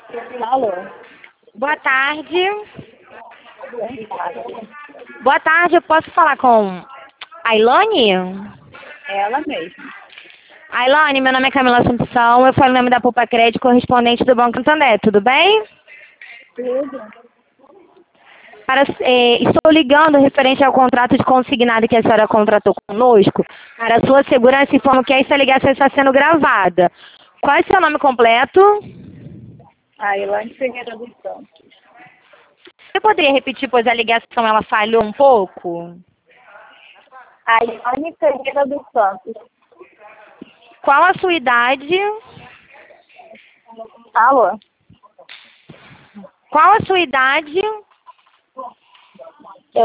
Alô? Boa tarde. Boa tarde, eu posso falar com a Ilone? Ela mesma. A Ilone, meu nome é Camila Assumpção, eu falo em nome da Poupa Crédito, correspondente do Banco Santander, tudo bem? Tudo. Estou ligando referente ao contrato de consignado que a senhora contratou conosco. Para a sua segurança, informo que essa ligação está sendo gravada. Qual é o seu nome completo? A Ilane Ferreira dos Santos. Você poderia repetir, pois a ligação ela falhou um pouco? A Ilane Ferreira dos Santos. Qual a sua idade? Alô? Qual a sua idade?